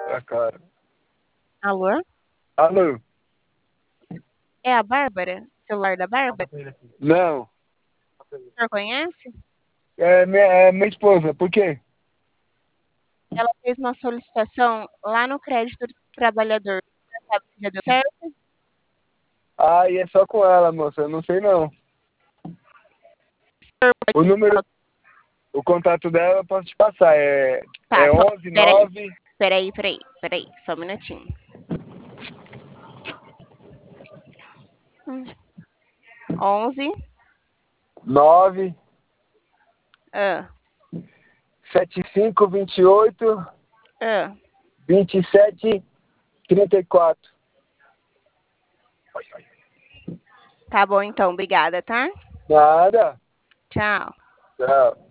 Ah, cara. Alô? Alô? É a Bárbara? Celular da Bárbara? Não. O senhor conhece? É minha esposa. Por quê? Ela fez uma solicitação lá no crédito do trabalhador. Você sabe se já deu certo? Ah, e é só com ela, moça. Eu não sei não. O senhor O pode... número, o contato dela eu posso te passar. É, Tá, é só... 11 Peraí. 9. Peraí. Só um minutinho. 11. 9 Ah, 75 28 ah. 27 34. Tá bom então, obrigada, tá? Nada. Tchau. Tchau.